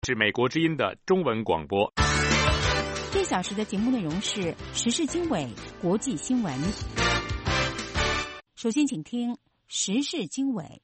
是美国之音的中文广播。 1小时的节目内容是时事经纬、国际新闻。首先请听时事经纬。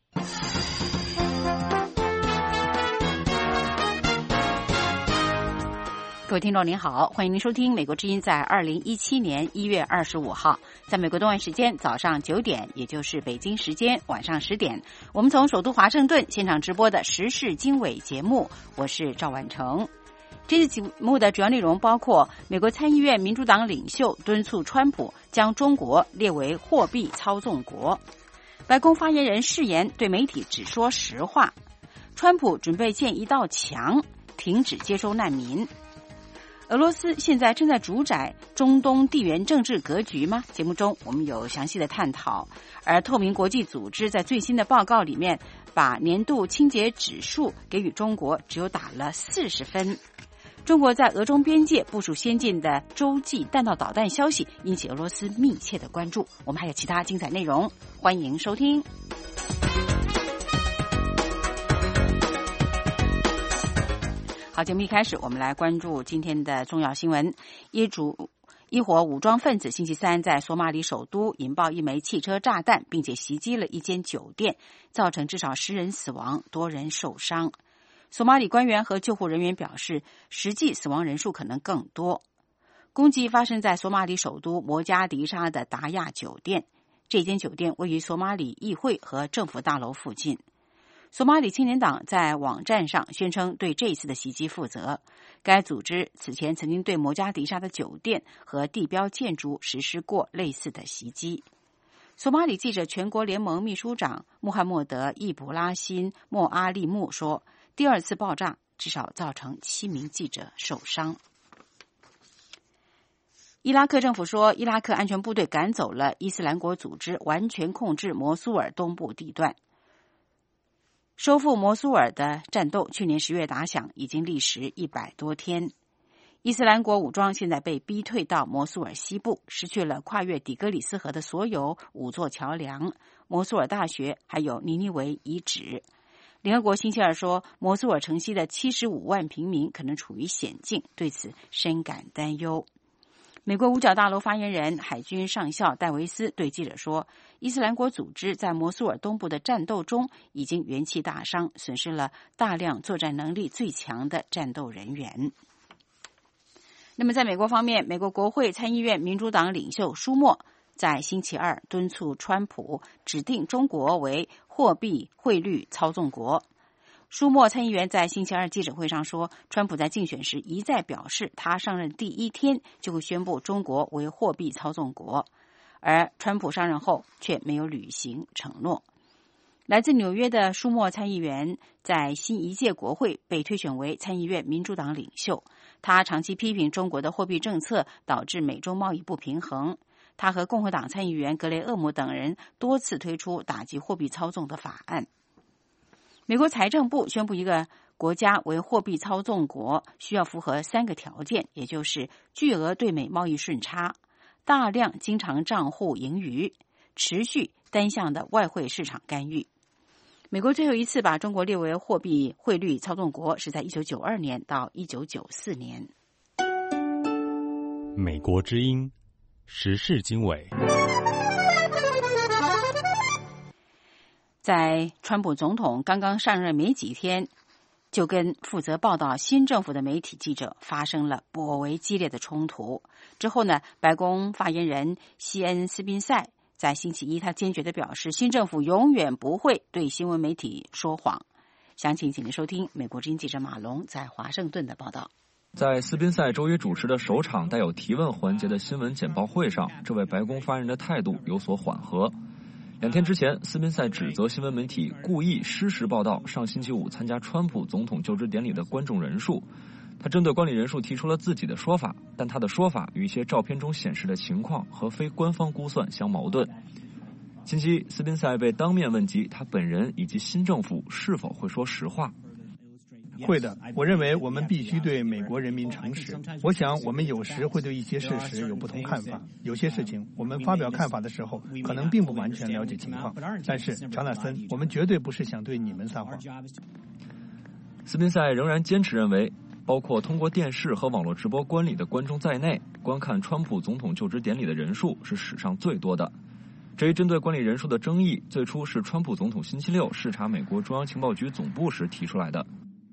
各位听众您好，欢迎您收听美国之音在2017年1月25号，在美国东岸时间早上9点，也就是北京时间晚上10点，我们从首都华盛顿现场直播的时事经纬节目，我是赵婉成。这次节目的主要内容包括美国参议院民主党领袖敦促川普将中国列为货币操纵国，白宫发言人誓言对媒体只说实话，川普准备建一道墙，停止接收难民。俄罗斯现在正在主宰中东地缘政治格局吗？节目中我们有详细的探讨。而透明国际组织在最新的报告里面，把年度清洁指数给予中国只有打了40分。中国在俄中边界部署先进的洲际弹道导弹消息引起俄罗斯密切的关注。我们还有其他精彩内容，欢迎收听。好，节目一开始，我们来关注今天的重要新闻。一伙武装分子星期三在索马里首都引爆一枚汽车炸弹，并且袭击了一间酒店，造成至少10人死亡，多人受伤。索马里官员和救护人员表示，实际死亡人数可能更多。攻击发生在索马里首都摩加迪沙的达亚酒店，这间酒店位于索马里议会和政府大楼附近。索马里青年党在网站上宣称对这次的袭击负责。该组织此前曾经对摩加迪沙的酒店和地标建筑实施过类似的袭击。索马里记者全国联盟秘书长穆罕默德·易卜拉欣·莫阿利木说，第二次爆炸至少造成7名记者受伤。伊拉克政府说，伊拉克安全部队赶走了伊斯兰国组织完全控制摩苏尔东部地段。收复摩苏尔的战斗去年10月打响，已经历时100多天。伊斯兰国武装现在被逼退到摩苏尔西部，失去了跨越底格里斯河的所有5座桥梁、摩苏尔大学还有尼尼微遗址。联合国星期二说，摩苏尔城西的75万平民可能处于险境，对此深感担忧。美国五角大楼发言人海军上校戴维斯对记者说，伊斯兰国组织在摩苏尔东部的战斗中已经元气大伤，损失了大量作战能力最强的战斗人员。那么在美国方面，美国国会参议院民主党领袖舒默在星期二敦促川普指定中国为货币汇率操纵国。舒默参议员在星期二记者会上说，川普在竞选时一再表示，他上任第1天就会宣布中国为货币操纵国，而川普上任后却没有履行承诺。来自纽约的舒默参议员在新一届国会被推选为参议院民主党领袖，他长期批评中国的货币政策导致美中贸易不平衡。他和共和党参议员格雷厄姆等人多次推出打击货币操纵的法案。美国财政部宣布，一个国家为货币操纵国需要符合3个条件，也就是巨额对美贸易顺差、大量经常账户盈余、持续单向的外汇市场干预。美国最后一次把中国列为货币汇率操纵国是在1992年到1994年。 美国之音时事经纬。 在川普总统刚刚上任没几天，就跟负责报道新政府的媒体记者发生了颇为激烈的冲突。之后呢，白宫发言人西恩斯宾塞在星期一，他坚决地表示，新政府永远不会对新闻媒体说谎。详情请您收听美国之音记者马龙在华盛顿的报道。 在斯宾塞周一主持的首场带有提问环节的新闻简报会上，这位白宫发言人的态度有所缓和。2天之前，斯宾塞指责新闻媒体故意失实报道上星期五参加川普总统就职典礼的观众人数。他针对观礼人数提出了自己的说法，但他的说法与一些照片中显示的情况和非官方估算相矛盾。星期一，斯宾塞被当面问及他本人以及新政府是否会说实话。 会的，我认为我们必须对美国人民诚实。我想我们有时会对一些事实有不同看法，有些事情我们发表看法的时候可能并不完全了解情况，但是乔纳森，我们绝对不是想对你们撒谎。 斯宾塞仍然坚持认为，包括通过电视和网络直播观礼的观众在内，观看川普总统就职典礼的人数是史上最多的。这一针对观礼人数的争议，最初是川普总统星期六视察美国中央情报局总部时提出来的。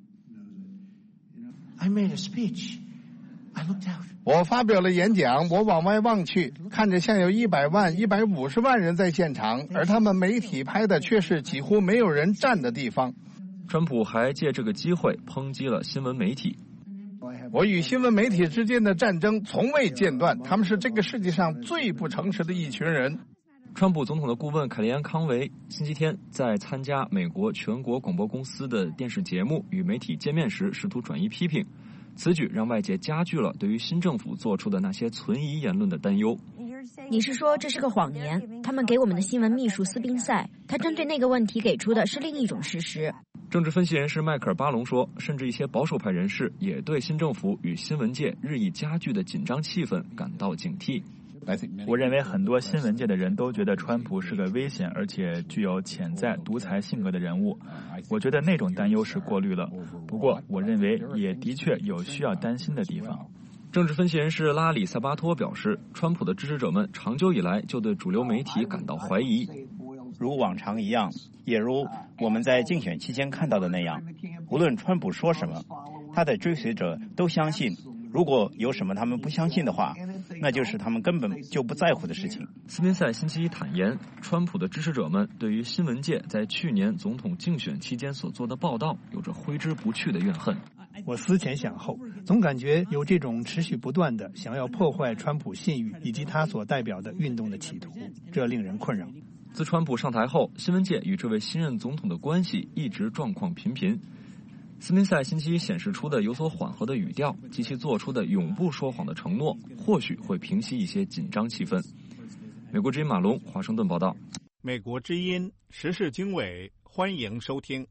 我发表了演讲，我往外望去，看着像有100万、150万人在现场，而他们媒体拍的却是几乎没有人站的地方。 川普还借这个机会抨击了新闻媒体。 我与新闻媒体之间的战争从未间断，他们是这个世界上最不诚实的一群人。 川普总统的顾问凯利安·康维星期天在参加美国全国广播公司的电视节目与媒体见面时，试图转移批评。此举让外界加剧了对于新政府做出的那些存疑言论的担忧。 你是说这是个谎言？他们给我们的新闻秘书斯宾塞，他针对那个问题给出的是另一种事实。 政治分析人士迈克尔·巴隆说，甚至一些保守派人士也对新政府与新闻界日益加剧的紧张气氛感到警惕。 我认为很多新闻界的人都觉得川普是个危险而且具有潜在独裁性格的人物。我觉得那种担忧是过滤了，不过我认为也的确有需要担心的地方。 政治分析人士拉里·萨巴托表示，川普的支持者们长久以来就对主流媒体感到怀疑。 如往常一样，也如我们在竞选期间看到的那样，无论川普说什么，他的追随者都相信。如果有什么他们不相信的话，那就是他们根本就不在乎的事情。 斯宾塞星期一坦言，川普的支持者们对于新闻界在去年总统竞选期间所做的报道有着挥之不去的怨恨。 我思前想后，总感觉有这种持续不断的想要破坏川普信誉以及他所代表的运动的企图，这令人困扰。 自川普上台后，新闻界与这位新任总统的关系一直状况频频。斯宾塞星期一显示出的有所缓和的语调及其做出的永不说谎的承诺，或许会平息一些紧张气氛。美国之音马龙华盛顿报道。 美国之音时事经纬，欢迎收听。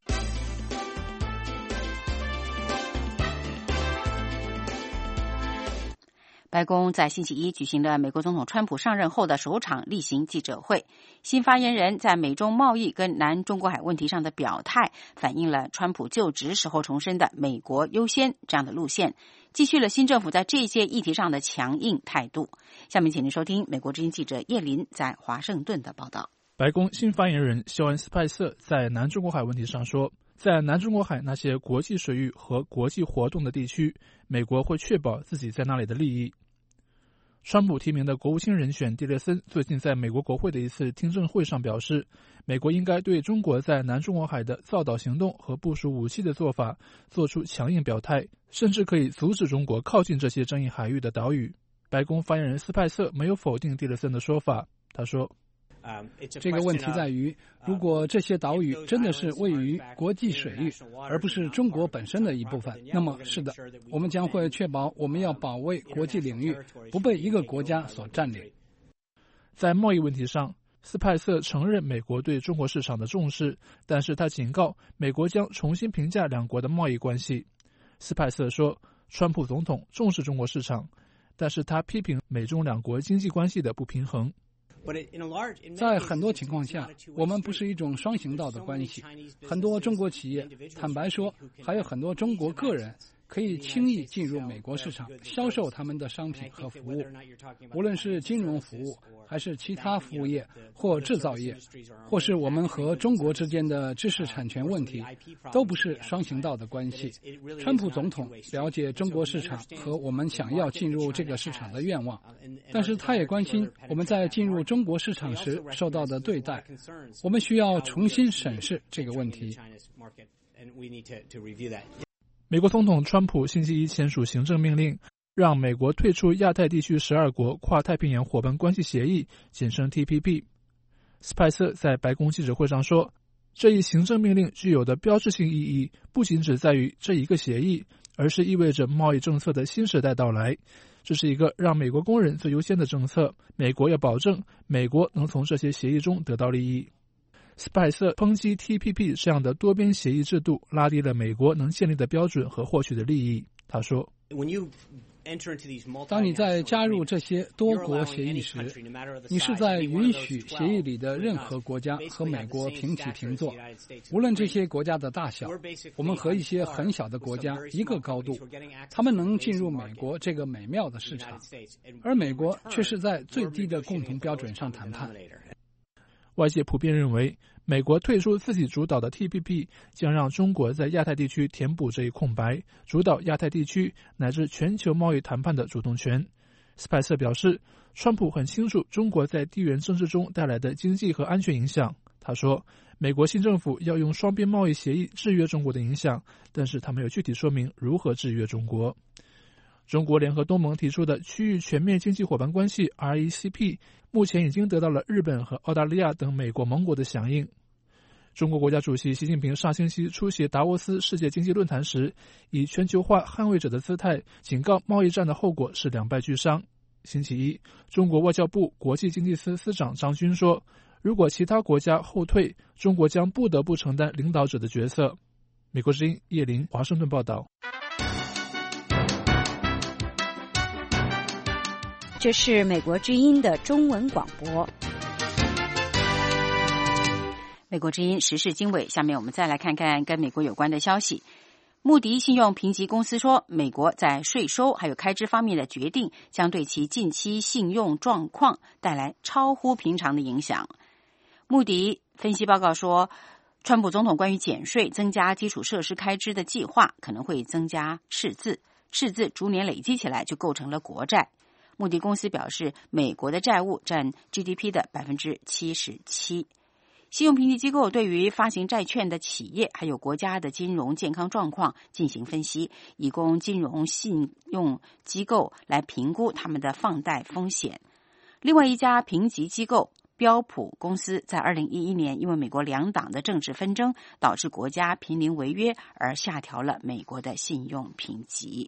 白宫在星期一举行了美国总统川普上任后的首场例行记者会。新发言人在美中贸易跟南中国海问题上的表态，反映了川普就职时候重申的美国优先这样的路线，继续了新政府在这些议题上的强硬态度。下面请您收听美国之音记者叶林在华盛顿的报道。 白宫新发言人肖恩·斯派瑟在南中国海问题上说，在南中国海那些国际水域和国际活动的地区，美国会确保自己在那里的利益。川普提名的国务卿人选蒂勒森最近在美国国会的一次听证会上表示，美国应该对中国在南中国海的造岛行动和部署武器的做法做出强硬表态，甚至可以阻止中国靠近这些争议海域的岛屿。白宫发言人斯派瑟没有否定蒂勒森的说法，他说， 这个问题在于，如果这些岛屿真的是位于国际水域，而不是中国本身的一部分，那么是的，我们将会确保我们要保卫国际领域不被一个国家所占领。 在贸易问题上，斯派瑟承认美国对中国市场的重视，但是他警告美国将重新评价两国的贸易关系。斯派瑟说，川普总统重视中国市场，但是他批评美中两国经济关系的不平衡。 在很多情况下，我们不是一种双行道的关系。很多中国企业，坦白说，还有很多中国个人可以轻易进入美国市场，销售他们的商品和服务，无论是金融服务，还是其他服务业或制造业，或是我们和中国之间的知识产权问题，都不是双行道的关系。川普总统了解中国市场和我们想要进入这个市场的愿望，但是他也关心我们在进入中国市场时受到的对待。我们需要重新审视这个问题。 美国总统川普星期一签署行政命令，让美国退出亚太地区12国跨太平洋伙伴关系协议，简称 TPP。 斯派瑟在白宫记者会上说，这一行政命令具有的标志性意义不仅只在于这一个协议，而是意味着贸易政策的新时代到来。这是一个让美国工人最优先的政策，美国要保证美国能从这些协议中得到利益。斯派瑟抨击 TPP 这样的多边协议制度拉低了美国能建立的标准和获取的利益。他说， 当你在加入这些多国协议时，你是在允许协议里的任何国家和美国平起平坐，无论这些国家的大小。我们和一些很小的国家一个高度，他们能进入美国这个美妙的市场，而美国却是在最低的共同标准上谈判。 外界普遍认为，美国退出自己主导的 TPP 将让中国在亚太地区填补这一空白，主导亚太地区乃至全球贸易谈判的主动权。斯派瑟表示，川普很清楚中国在地缘政治中带来的经济和安全影响。他说，美国新政府要用双边贸易协议制约中国的影响，但是他没有具体说明如何制约中国。中国联合东盟提出的区域全面经济伙伴关系 RCEP 目前已经得到了日本和澳大利亚等美国盟国的响应。中国国家主席习近平上星期出席达沃斯世界经济论坛时，以全球化捍卫者的姿态警告贸易战的后果是两败俱伤。星期一，中国外交部国际经济司司长张军说，如果其他国家后退，中国将不得不承担领导者的角色。美国之音叶林华盛顿报道。 这是美国之音的中文广播。美国之音时事经纬，下面我们再来看看跟美国有关的消息。穆迪信用评级公司说，美国在税收还有开支方面的决定将对其近期信用状况带来超乎平常的影响。穆迪分析报告说，川普总统关于减税、增加基础设施开支的计划可能会增加赤字逐年累积起来就构成了国债。穆迪公司表示，美国的债务占 GDP 的 77%。信用评级机构对于发行债券的企业还有国家的金融健康状况进行分析，以供金融信用机构来评估他们的放贷风险。另外一家评级机构标普公司在2011年因为美国两党的政治纷争导致国家濒临违约而下调了美国的信用评级。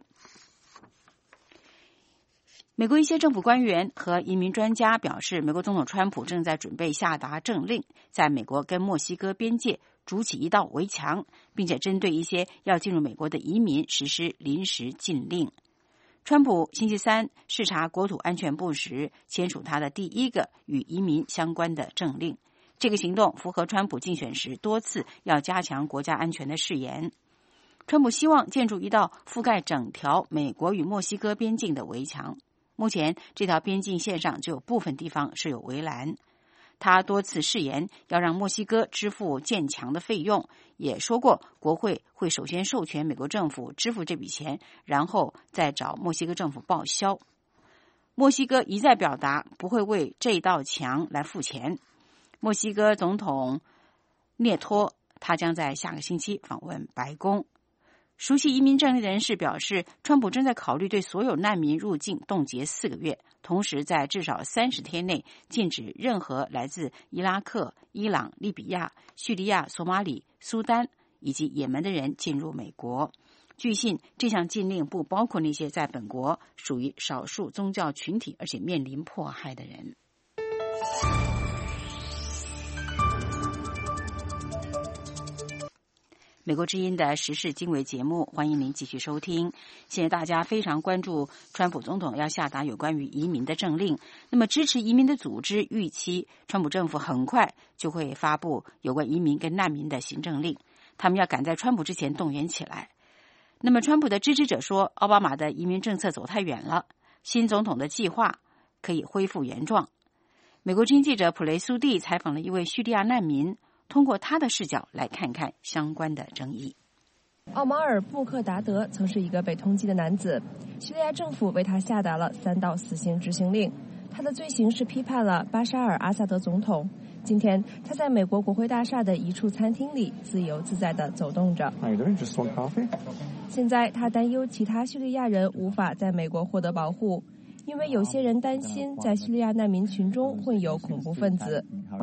美国一些政府官员和移民专家表示，美国总统川普正在准备下达政令，在美国跟墨西哥边界筑起一道围墙，并且针对一些要进入美国的移民实施临时禁令。川普星期三视察国土安全部时，签署他的第一个与移民相关的政令。这个行动符合川普竞选时多次要加强国家安全的誓言。川普希望建筑一道覆盖整条美国与墨西哥边境的围墙。目前这条边境线上只有部分地方设有围栏。他多次誓言要让墨西哥支付建墙的费用，也说过国会会首先授权美国政府支付这笔钱，然后再找墨西哥政府报销。墨西哥一再表达不会为这道墙来付钱。墨西哥总统涅托他将在下个星期访问白宫。熟悉移民政令的人士表示，川普正在考虑对所有难民入境冻结4个月，同时在至少30天内禁止任何来自伊拉克、伊朗、利比亚、叙利亚、索马里、苏丹以及也门的人进入美国。据信，这项禁令不包括那些在本国属于少数宗教群体而且面临迫害的人。美国之音的时事经纬节目，欢迎您继续收听。现在大家非常关注川普总统要下达有关于移民的政令，那么支持移民的组织预期川普政府很快就会发布有关移民跟难民的行政令，他们要赶在川普之前动员起来。那么川普的支持者说，奥巴马的移民政策走太远了，新总统的计划可以恢复原状。美国之音记者普雷苏蒂采访了一位叙利亚难民，通过他的视角来看看相关的争议。 奥马尔·布克达德曾是一个被通缉的男子，叙利亚政府为他下达了3道死刑执行令。他的罪行是批判了巴沙尔·阿萨德总统。今天，他在美国国会大厦的一处餐厅里自由自在地走动着。现在，他担忧其他叙利亚人无法在美国获得保护，因为有些人担心在叙利亚难民群中混有恐怖分子。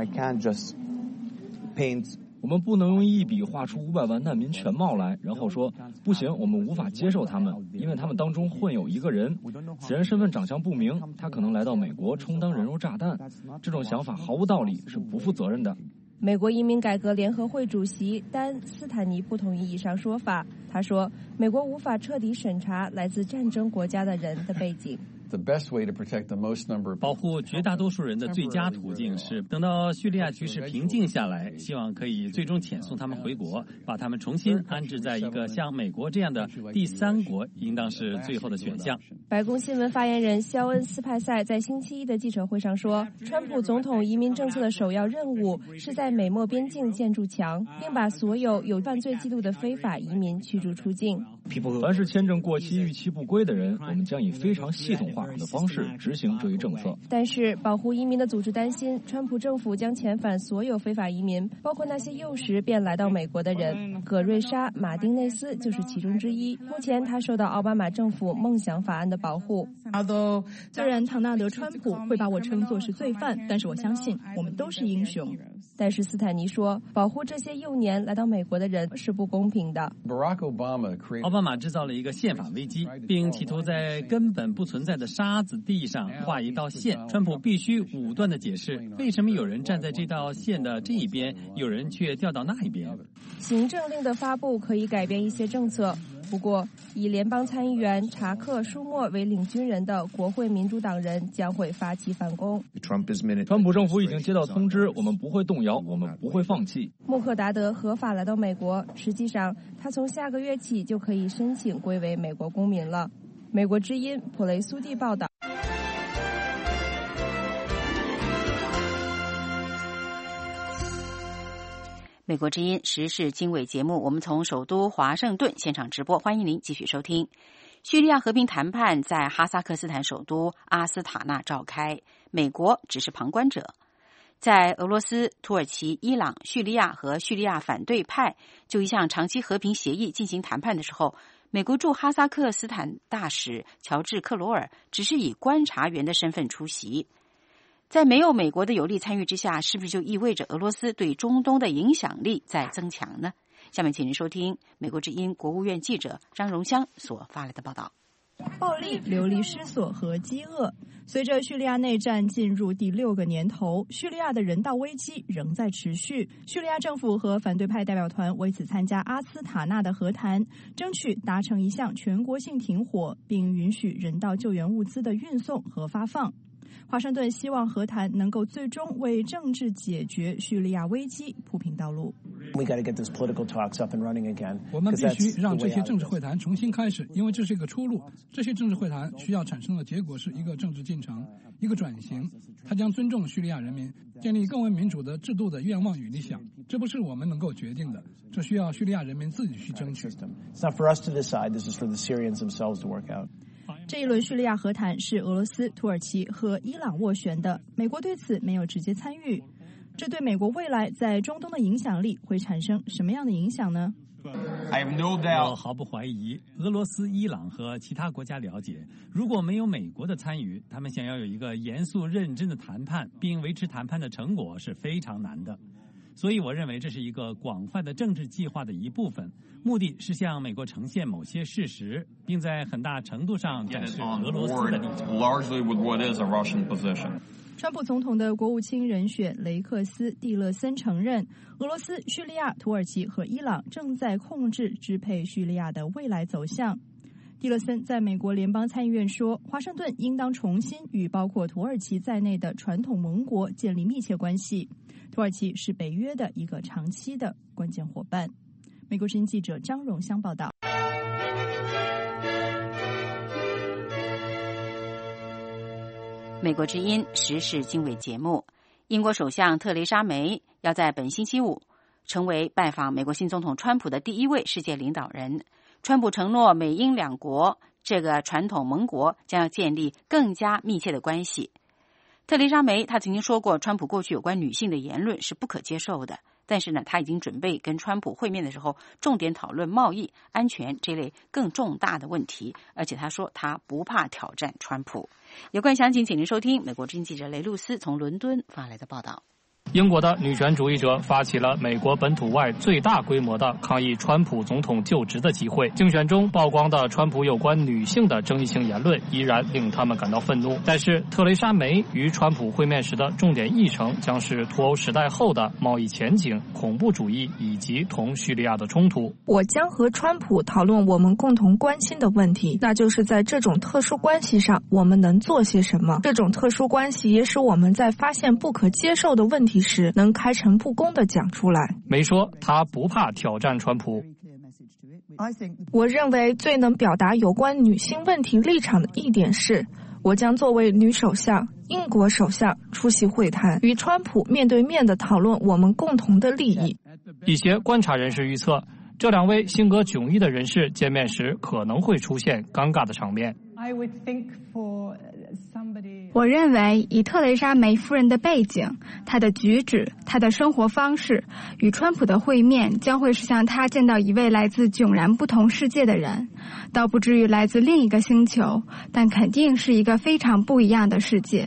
我们不能用一笔画出500万难民全貌来，然后说不行，我们无法接受他们，因为他们当中混有一个人，此人身份长相不明，他可能来到美国充当人肉炸弹。这种想法毫无道理，是不负责任的。 美国移民改革联合会主席丹·斯坦尼不同意以上说法。他说，美国无法彻底审查来自战争国家的人的背景。 保护绝大多数人的最佳途径是等到叙利亚局势平静下来，希望可以最终遣送他们回国，把他们重新安置在一个像美国这样的第三国，应当是最后的选项。 白宫新闻发言人肖恩·斯派塞在星期一的记者会上说，川普总统移民政策的首要任务是在美墨边境建筑墙，并把所有有犯罪记录的非法移民驱逐出境。 凡是签证过期逾期不归的人，我们将以非常系统化的方式执行这一政策。 但是保护移民的组织担心，川普政府将遣返所有非法移民，包括那些幼时便来到美国的人。葛瑞莎·马丁内斯就是其中之一。目前他受到奥巴马政府梦想法案的保护。 虽然唐纳德·川普会把我称作是罪犯，但是我相信我们都是英雄。 但是斯坦尼说，保护这些幼年来到美国的人是不公平的。 奥巴马制造了一个宪法危机，并企图在根本不存在的沙子地上画一道线。川普必须武断地解释，为什么有人站在这道线的这一边，有人却调到那一边。 行政令的发布可以改变一些政策，不过以联邦参议员查克·舒默为领军人的国会民主党人将会发起反攻。 川普政府已经接到通知，我们不会动摇，我们不会放弃。 穆克达德合法来到美国，实际上他从下个月起就可以申请归为美国公民了。美国之音普雷苏蒂报道。 美国之音时事经纬节目，我们从首都华盛顿现场直播，欢迎您继续收听。叙利亚和平谈判在哈萨克斯坦首都阿斯塔纳召开，美国只是旁观者。在俄罗斯、土耳其、伊朗、叙利亚和叙利亚反对派就一项长期和平协议进行谈判的时候，美国驻哈萨克斯坦大使乔治·克罗尔只是以观察员的身份出席。在没有美国的有力参与之下，是不是就意味着俄罗斯对中东的影响力在增强呢？下面请您收听美国之音国务院记者张荣香所发来的报道。 暴力、流离失所和饥饿，随着叙利亚内战进入第6个年头，叙利亚的人道危机仍在持续。叙利亚政府和反对派代表团为此参加阿斯塔纳的和谈，争取达成一项全国性停火，并允许人道救援物资的运送和发放。华盛顿希望和谈能够最终为政治解决叙利亚危机铺平道路。 我们必须让这些政治会谈重新开始，因为这是一个出路。这些政治会谈需要产生的结果是一个政治进程，一个转型。它将尊重叙利亚人民建立更为民主的制度的愿望与理想。这不是我们能够决定的，这需要叙利亚人民自己去争取。 这一轮叙利亚和谈是俄罗斯、土耳其和伊朗斡旋的，美国对此没有直接参与。这对美国未来在中东的影响力会产生什么样的影响呢？ 我毫不怀疑，俄罗斯、伊朗和其他国家了解，如果没有美国的参与，他们想要有一个严肃认真的谈判，并维持谈判的成果是非常难的。所以我认为这是一个广泛的政治计划的一部分，目的是向美国呈现某些事实，并在很大程度上展示俄罗斯的立场。 川普总统的国务卿人选雷克斯·蒂勒森承认，俄罗斯、叙利亚、土耳其和伊朗正在控制支配叙利亚的未来走向。蒂勒森在美国联邦参议院说，华盛顿应当重新与包括土耳其在内的传统盟国建立密切关系。土耳其是北约的一个长期的关键伙伴。美国之音记者张荣香报道。 美国之音时事经纬节目，英国首相特蕾莎梅要在本星期五成为拜访美国新总统川普的第一位世界领导人。川普承诺美英两国这个传统盟国将要建立更加密切的关系。特蕾莎梅她曾经说过，川普过去有关女性的言论是不可接受的，但是呢，她已经准备跟川普会面的时候重点讨论贸易、安全这类更重大的问题，而且她说她不怕挑战川普。有关详情请您收听美国之音记者雷露斯从伦敦发来的报道。 英国的女权主义者发起了美国本土外最大规模的抗议川普总统就职的集会。竞选中曝光的川普有关女性的争议性言论依然令他们感到愤怒。但是特蕾莎梅与川普会面时的重点议程将是脱欧时代后的贸易前景、恐怖主义以及同叙利亚的冲突。 我将和川普讨论我们共同关心的问题，那就是在这种特殊关系上我们能做些什么。这种特殊关系也使我们在发现不可接受的问题时能开诚布公地讲出来。 梅说他不怕挑战川普。 我认为最能表达有关女性问题立场的一点是，我将作为女首相、英国首相出席会谈，与川普面对面地讨论我们共同的利益。 一些观察人士预测，这两位性格迥异的人士见面时可能会出现尴尬的场面。 我认为以特蕾莎梅夫人的背景、她的举止、她的生活方式，与川普的会面将会是像她见到一位来自迥然不同世界的人，倒不至于来自另一个星球，但肯定是一个非常不一样的世界。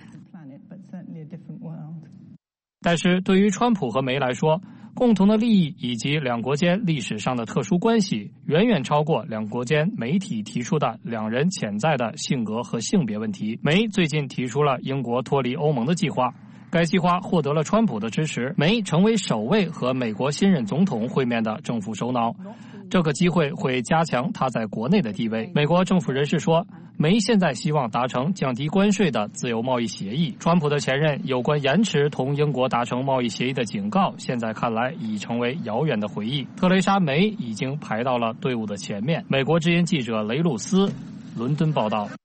但是对于川普和梅来说，共同的利益以及两国间历史上的特殊关系远远超过两国间媒体提出的两人潜在的性格和性别问题。梅最近提出了英国脱离欧盟的计划，该计划获得了川普的支持，梅成为首位和美国新任总统会面的政府首脑。这个机会会加强他在国内的地位。美国政府人士说，梅现在希望达成降低关税的自由贸易协议。川普的前任有关延迟同英国达成贸易协议的警告，现在看来已成为遥远的回忆。特蕾莎梅已经排到了队伍的前面。美国之音记者雷鲁斯，伦敦报道。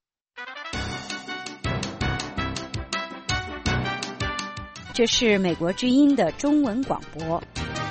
这是美国之音的中文广播。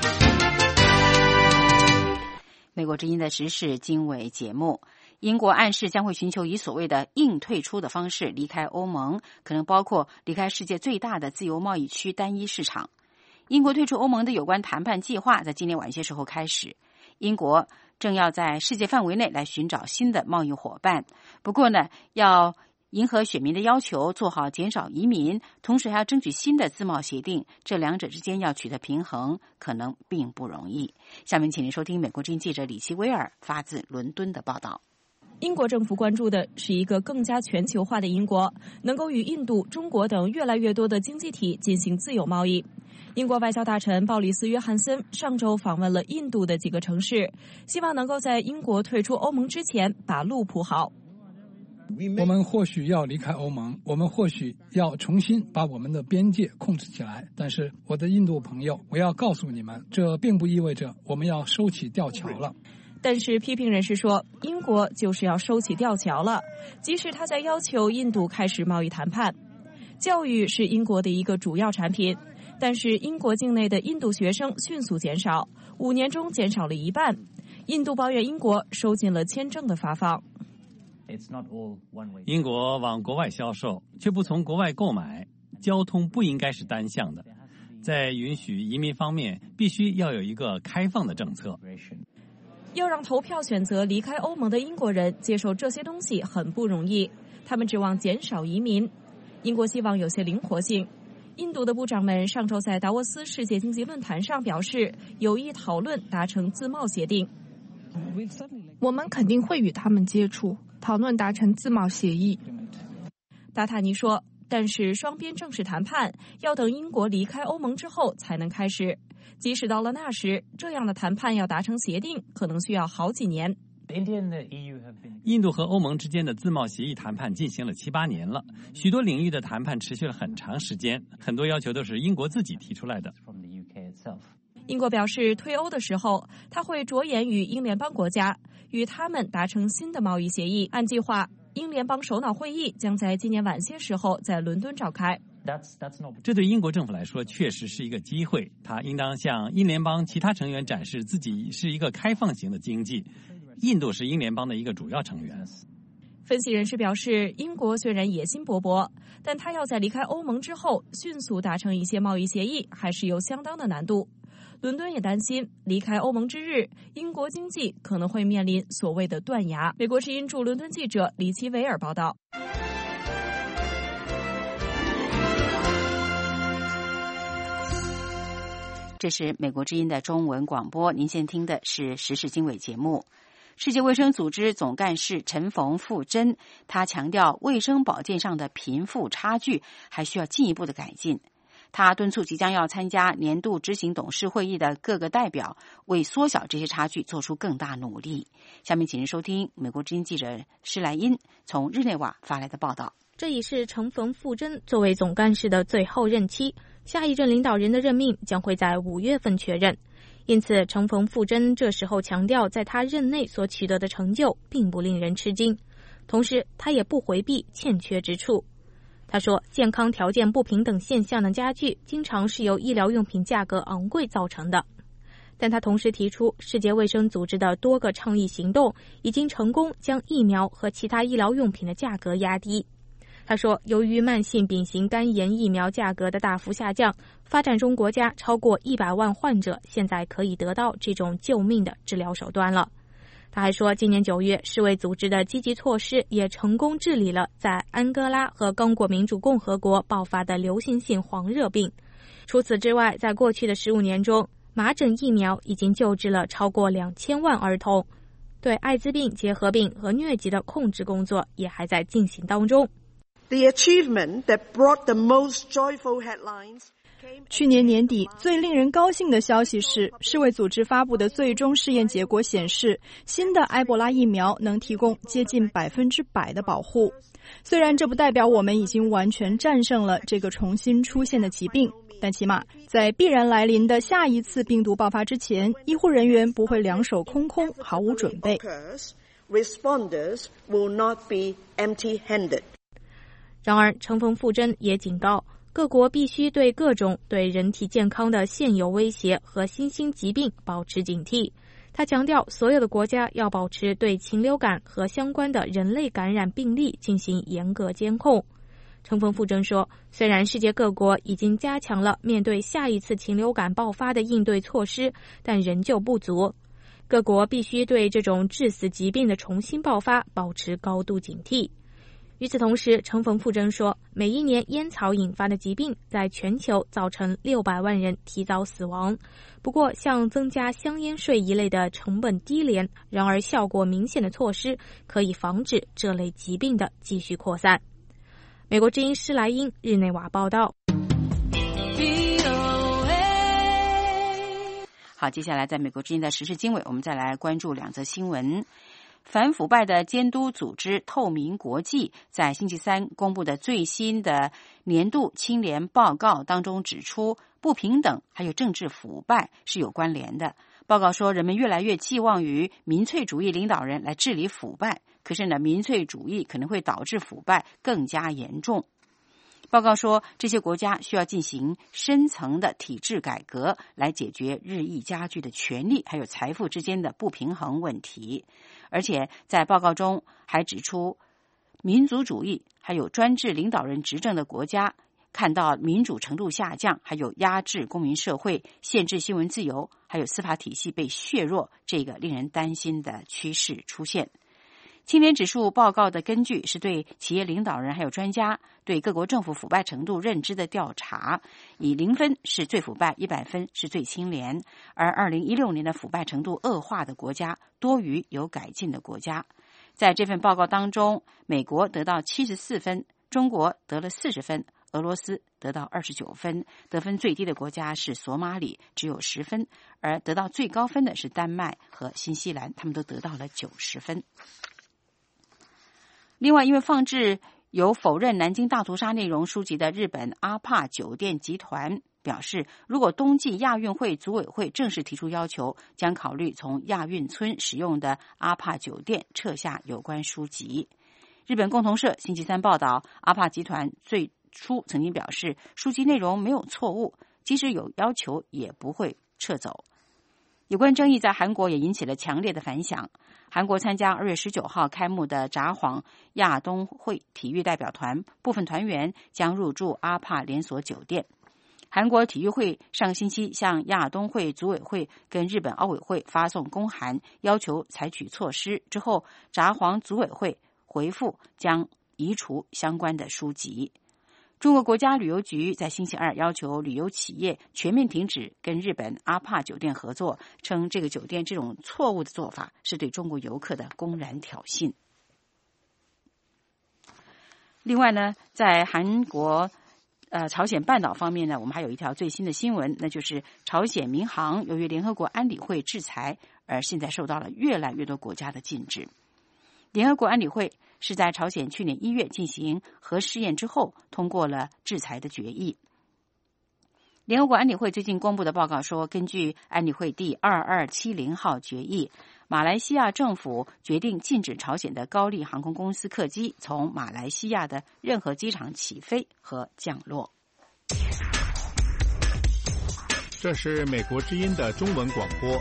美国之音的时事经纬节目，英国暗示将会寻求以所谓的硬退出的方式离开欧盟，可能包括离开世界最大的自由贸易区单一市场。英国退出欧盟的有关谈判计划在今年晚些时候开始，英国正要在世界范围内来寻找新的贸易伙伴。不过呢，要迎合选民的要求，做好减少移民，同时还要争取新的自贸协定，这两者之间要取得平衡，可能并不容易。下面请您收听美国之音记者李奇威尔发自伦敦的报道。 英国政府关注的是一个更加全球化的英国，能够与印度、中国等越来越多的经济体进行自由贸易。英国外交大臣鲍里斯·约翰森上周访问了印度的几个城市，希望能够在英国退出欧盟之前把路铺好。 我们或许要离开欧盟，我们或许要重新把我们的边界控制起来，但是我的印度朋友，我要告诉你们，这并不意味着我们要收起吊桥了。 但是批评人士说，英国就是要收起吊桥了，即使他在要求印度开始贸易谈判。教育是英国的一个主要产品，但是英国境内的印度学生迅速减少，5年中减少了一半。印度抱怨英国收紧了签证的发放。 英国往国外销售，却不从国外购买，交通不应该是单向的。在允许移民方面，必须要有一个开放的政策。 要让投票选择离开欧盟的英国人接受这些东西很不容易，他们指望减少移民。英国希望有些灵活性。印度的部长们上周在达沃斯世界经济论坛上表示，有意讨论达成自贸协定。 我们肯定会与他们接触，讨论达成自贸协议。 达塔尼说，但是双边正式谈判要等英国离开欧盟之后才能开始，即使到了那时，这样的谈判要达成协定可能需要好几年。 印度和欧盟之间的自贸协议谈判进行了7-8年了，许多领域的谈判持续了很长时间，很多要求都是英国自己提出来的。 英国表示，退欧的时候，他会着眼于英联邦国家，与他们达成新的贸易协议。按计划，英联邦首脑会议将在今年晚些时候在伦敦召开。 这对英国政府来说确实是一个机会，它应当向英联邦其他成员展示自己是一个开放型的经济。印度是英联邦的一个主要成员。 分析人士表示，英国虽然野心勃勃，但他要在离开欧盟之后迅速达成一些贸易协议，还是有相当的难度。伦敦也担心，离开欧盟之日，英国经济可能会面临所谓的断崖。美国之音驻伦敦记者李奇维尔报道。 这是美国之音的中文广播，您现在听的是时事经纬节目。世界卫生组织总干事陈冯富珍，他强调卫生保健上的贫富差距还需要进一步的改进。他敦促即将要参加年度执行董事会议的各个代表，为缩小这些差距做出更大努力。下面请您收听美国之音记者施莱因从日内瓦发来的报道。 这已是陈冯富珍作为总干事的最后任期，下一任领导人的任命将会在5月份确认。因此，陈冯富珍这时候强调在他任内所取得的成就并不令人吃惊，同时他也不回避欠缺之处。他说，健康条件不平等现象的加剧经常是由医疗用品价格昂贵造成的。但他同时提出，世界卫生组织的多个倡议行动已经成功将疫苗和其他医疗用品的价格压低。他说，由于慢性丙型肝炎疫苗价格的大幅下降，发展中国家超过100万患者现在可以得到这种救命的治疗手段了。他还说，今年9月，世卫组织的积极措施也成功治理了在安哥拉和刚果民主共和国爆发的流行性黄热病。除此之外，在过去的15年中，麻疹疫苗已经救治了超过2000万儿童。对艾滋病、结核病和疟疾的控制工作也还在进行当中。 The achievement that brought the most joyful headlines. 去年年底，最令人高兴的消息是，世卫组织发布的最终试验结果显示，新的埃博拉疫苗能提供接近100%的保护。虽然这不代表我们已经完全战胜了这个重新出现的疾病，但起码在必然来临的下一次病毒爆发之前，医护人员不会两手空空，毫无准备。 Responders will not be empty-handed. 然而，陈冯富珍也警告，各国必须对各种对人体健康的现有威胁和新兴疾病保持警惕。他强调，所有的国家要保持对禽流感和相关的人类感染病例进行严格监控。陈冯富珍说，虽然世界各国已经加强了面对下一次禽流感爆发的应对措施，但仍旧不足。各国必须对这种致死疾病的重新爆发保持高度警惕。与此同时，陈冯富珍说，每一年烟草引发的疾病在全球造成600万人提早死亡。不过，像增加香烟税一类的成本低廉，然而效果明显的措施，可以防止这类疾病的继续扩散。美国之音施莱因日内瓦报道。 好，接下来在美国之音的时事经纬，我们再来关注2则新闻。反腐败的监督组织透明国际在星期三公布的最新的年度清廉报告当中指出，不平等还有政治腐败是有关联的。报告说，人们越来越寄望于民粹主义领导人来治理腐败，可是呢，民粹主义可能会导致腐败更加严重。报告说，这些国家需要进行深层的体制改革，来解决日益加剧的权力还有财富之间的不平衡问题。而且在报告中还指出，民族主义还有专制领导人执政的国家看到民主程度下降，还有压制公民社会、限制新闻自由，还有司法体系被削弱这个令人担心的趋势出现。清廉指数报告的根据是对企业领导人还有专家对各国政府腐败程度认知的调查，以0分是最腐败，100分是最清廉。而2016年的腐败程度恶化的国家多于有改进的国家。在这份报告当中，美国得到74分，中国得了40分，俄罗斯得到29分，得分最低的国家是索马里，只有10分，而得到最高分的是丹麦和新西兰，他们都得到了90分。另外，因为放置有否认南京大屠杀内容书籍的日本阿帕酒店集团表示，如果冬季亚运会组委会正式提出要求，将考虑从亚运村使用的阿帕酒店撤下有关书籍。日本共同社星期三报道，阿帕集团最初曾经表示，书籍内容没有错误，即使有要求也不会撤走。有关争议在韩国也引起了强烈的反响。韩国参加2月19号开幕的札幌亚冬会体育代表团部分团员将入住阿帕连锁酒店。韩国体育会上个星期向亚冬会组委会跟日本奥委会发送公函，要求采取措施，之后札幌组委会回复将移除相关的书籍。 中国国家旅游局在星期二要求旅游企业全面停止跟日本阿帕酒店合作，称这个酒店这种错误的做法是对中国游客的公然挑衅。另外呢，在韩国朝鲜半岛方面呢，我们还有一条最新的新闻，那就是朝鲜民航由于联合国安理会制裁，而现在受到了越来越多国家的禁止。联合国安理会是在朝鲜去年1月进行核试验之后通过了制裁的决议。联合国安理会最近公布的报告说，根据安理会第2270号决议，马来西亚政府决定禁止朝鲜的高丽航空公司客机从马来西亚的任何机场起飞和降落。 这是美国之音的中文广播。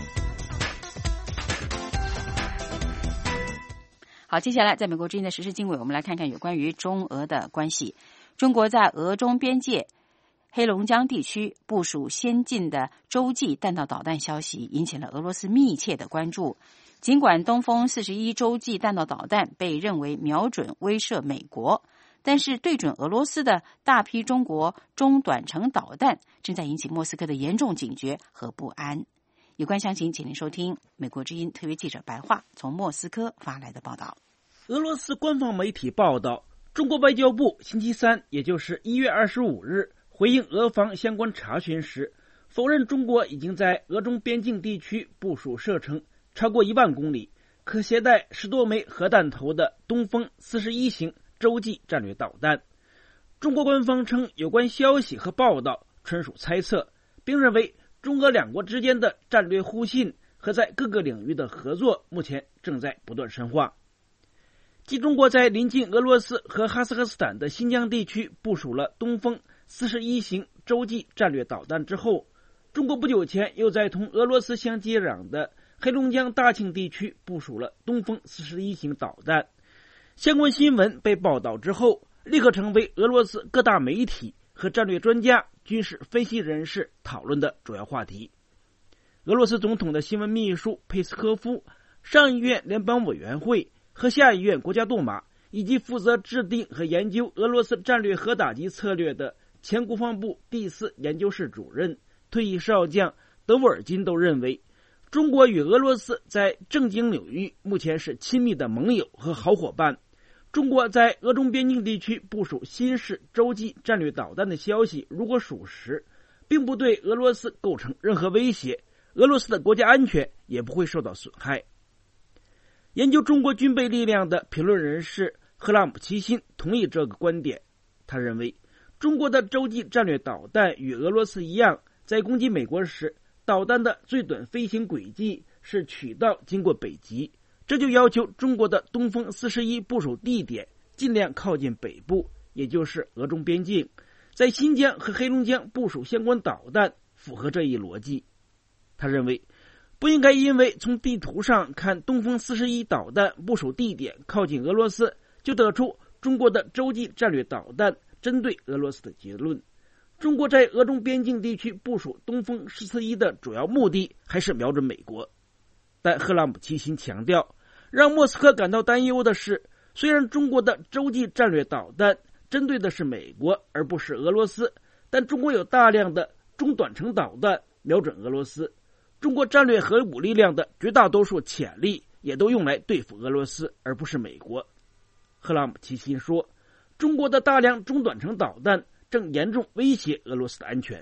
好，接下来在美国之音的时事经纬，我们来看看有关于中俄的关系。中国在俄中边界黑龙江地区部署先进的洲际弹道导弹消息引起了俄罗斯密切的关注。尽管东风41洲际弹道导弹被认为瞄准威慑美国，但是对准俄罗斯的大批中国中短程导弹正在引起莫斯科的严重警觉和不安。有关详情，请您收听美国之音特约记者白桦从莫斯科发来的报道。 俄罗斯官方媒体报道，中国外交部星期三，也就是1月25日，回应俄方相关查询时，否认中国已经在俄中边境地区部署射程超过1万公里、可携带10多枚核弹头的东风41型洲际战略导弹。中国官方称，有关消息和报道纯属猜测，并认为中俄两国之间的战略互信和在各个领域的合作目前正在不断深化。继中国在临近俄罗斯和哈萨克斯坦的新疆地区部署了东风41型洲际战略导弹之后，中国不久前又在同俄罗斯相接壤的黑龙江大庆地区部署了东风41型导弹。相关新闻被报道之后，立刻成为俄罗斯各大媒体和战略专家、军事分析人士讨论的主要话题。俄罗斯总统的新闻秘书佩斯科夫、上议院联邦委员会和下议院国家杜马，以及负责制定和研究俄罗斯战略核打击策略的前国防部第4研究室主任、退役少将德沃尔金都认为，中国与俄罗斯在政经领域目前是亲密的盟友和好伙伴。中国在俄中边境地区部署新式洲际战略导弹的消息如果属实，并不对俄罗斯构成任何威胁，俄罗斯的国家安全也不会受到损害。研究中国军备力量的评论人士赫拉姆齐辛同意这个观点。他认为，中国的洲际战略导弹与俄罗斯一样，在攻击美国时，导弹的最短飞行轨迹是曲道经过北极，这就要求中国的东风41部署地点尽量靠近北部，也就是俄中边境。在新疆和黑龙江部署相关导弹符合这一逻辑。他认为，不应该因为从地图上看东风41导弹部署地点靠近俄罗斯，就得出中国的洲际战略导弹针对俄罗斯的结论。中国在俄中边境地区部署东风41的主要目的还是瞄准美国。但赫拉姆齐辛强调，让莫斯科感到担忧的是，虽然中国的洲际战略导弹针对的是美国而不是俄罗斯，但中国有大量的中短程导弹瞄准俄罗斯。中国战略核武力量的绝大多数潜力也都用来对付俄罗斯，而不是美国。赫拉姆齐辛说，中国的大量中短程导弹正严重威胁俄罗斯的安全。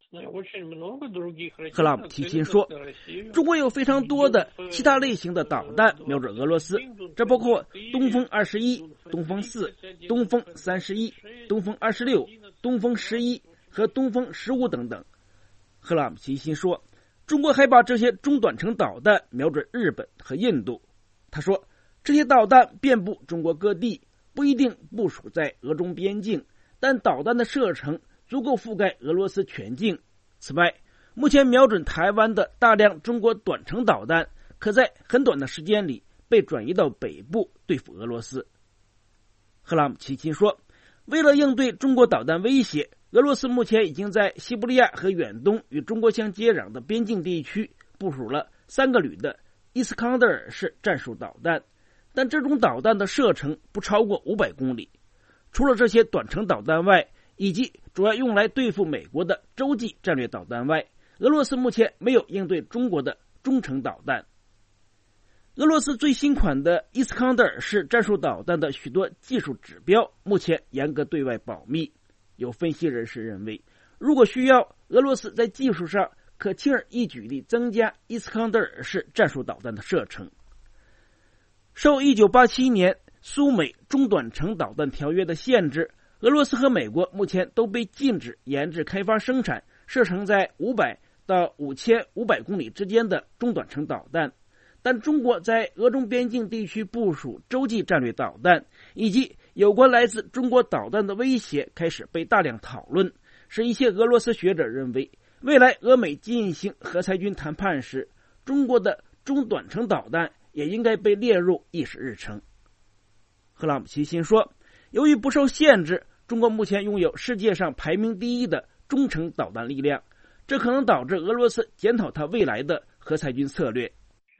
赫拉姆齐辛说，中国有非常多的其他类型的导弹瞄准俄罗斯，这包括东风21、东风4、东风31、东风26、东风11和东风15等等。赫拉姆齐辛说，中国还把这些中短程导弹瞄准日本和印度。他说，这些导弹遍布中国各地，不一定部署在俄中边境，但导弹的射程足够覆盖俄罗斯全境。此外，目前瞄准台湾的大量中国短程导弹，可在很短的时间里被转移到北部对付俄罗斯。赫拉姆齐辛说，为了应对中国导弹威胁，俄罗斯目前已经在西伯利亚和远东与中国相接壤的边境地区部署了3个旅的伊斯康德尔式战术导弹，但这种导弹的射程不超过500公里。 除了这些短程导弹外，以及主要用来对付美国的洲际战略导弹外，俄罗斯目前没有应对中国的中程导弹。俄罗斯最新款的伊斯康德尔式战术导弹的许多技术指标目前严格对外保密。有分析人士认为，如果需要，俄罗斯在技术上可轻而易举地增加伊斯康德尔式战术导弹的射程。受1987年苏美中短程导弹条约的限制，俄罗斯和美国目前都被禁止研制、开发、生产射程在500到5500公里之间的中短程导弹。但中国在俄中边境地区部署洲际战略导弹，以及有关来自中国导弹的威胁开始被大量讨论，使一些俄罗斯学者认为，未来俄美进行核裁军谈判时，中国的中短程导弹也应该被列入议事日程。赫拉姆齐钦说，由于不受限制，中国目前拥有世界上排名第一的中程导弹力量，这可能导致俄罗斯检讨它未来的核裁军策略。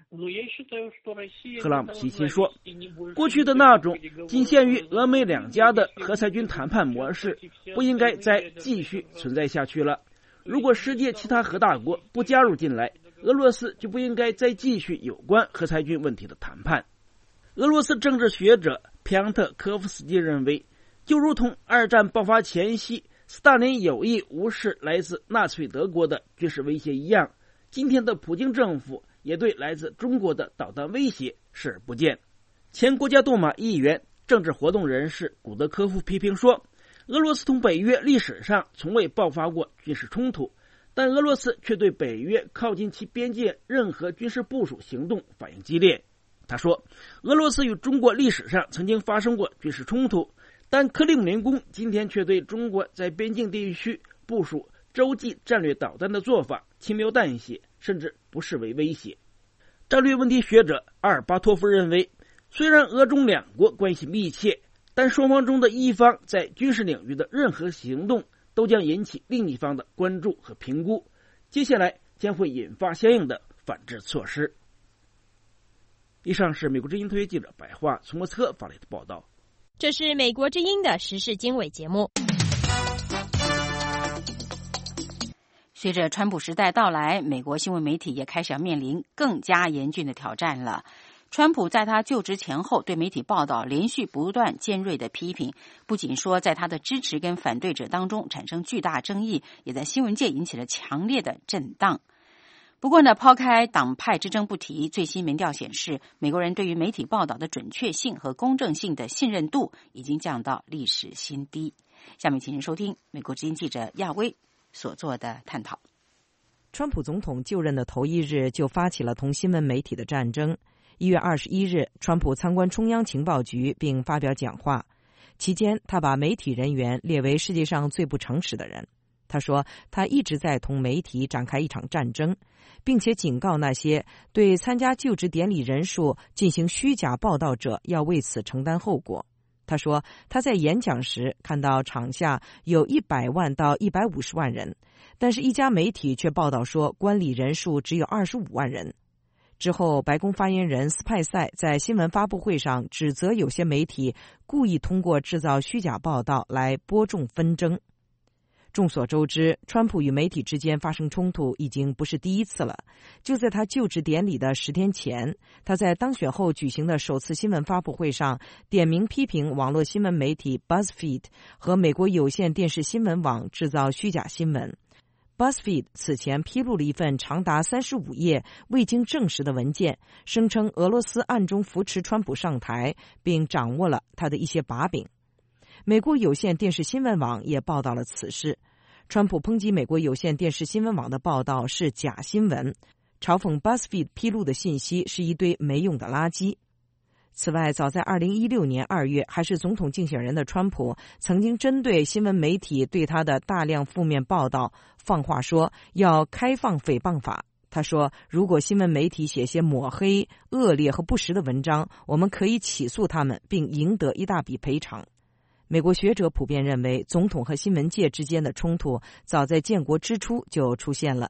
赫拉姆齐钦说，过去的那种仅限于俄美两家的核裁军谈判模式不应该再继续存在下去了。如果世界其他核大国不加入进来，俄罗斯就不应该再继续有关核裁军问题的谈判。俄罗斯政治学者皮昂特科夫斯基认为，就如同二战爆发前夕斯大林有意无视来自纳粹德国的军事威胁一样，今天的普京政府也对来自中国的导弹威胁视而不见。前国家杜马议员、政治活动人士古德科夫批评说，俄罗斯同北约历史上从未爆发过军事冲突，但俄罗斯却对北约靠近其边界任何军事部署行动反应激烈。他说，俄罗斯与中国历史上曾经发生过军事冲突，但克里姆林宫今天却对中国在边境地区部署洲际战略导弹的做法轻描淡写，甚至不视为威胁。战略问题学者阿尔巴托夫认为，虽然俄中两国关系密切，但双方中的一方在军事领域的任何行动都将引起另一方的关注和评估，接下来将会引发相应的反制措施。以上是美国之音特约记者白桦从莫斯科发来的报道。 这是美国之音的时事经纬节目。 随着川普时代到来，美国新闻媒体也开始要面临更加严峻的挑战了。川普在他就职前后对媒体报道连续不断尖锐的批评，不仅说在他的支持跟反对者当中产生巨大争议，也在新闻界引起了强烈的震荡。不过呢，抛开党派之争不提，最新民调显示，美国人对于媒体报道的准确性和公正性的信任度已经降到历史新低。下面请您收听美国之音记者亚薇所做的探讨。 川普总统就任的头一日就发起了同新闻媒体的战争。1月21日，川普参观中央情报局并发表讲话，期间他把媒体人员列为世界上最不诚实的人。他说，他一直在同媒体展开一场战争，并且警告那些对参加就职典礼人数进行虚假报道者要为此承担后果。他说，他在演讲时看到场下有100万到150万人，但是一家媒体却报道说观礼人数只有25万人。之后，白宫发言人斯派塞在新闻发布会上指责有些媒体故意通过制造虚假报道来播种纷争。众所周知，川普与媒体之间发生冲突已经不是第一次了。就在他就职典礼的10天前，他在当选后举行的首次新闻发布会上点名批评网络新闻媒体 BuzzFeed 和美国有线电视新闻网制造虚假新闻。BuzzFeed 此前披露了一份长达35页未经证实的文件，声称俄罗斯暗中扶持川普上台，并掌握了他的一些把柄。美国有线电视新闻网也报道了此事。川普抨击美国有线电视新闻网的报道是假新闻，嘲讽 BuzzFeed 披露的信息是一堆没用的垃圾。此外，早在2016年2月，还是总统竞选人的川普曾经针对新闻媒体对他的大量负面报道放话说要开放诽谤法。他说，如果新闻媒体写些抹黑、恶劣和不实的文章，我们可以起诉他们并赢得一大笔赔偿。美国学者普遍认为，总统和新闻界之间的冲突早在建国之初就出现了。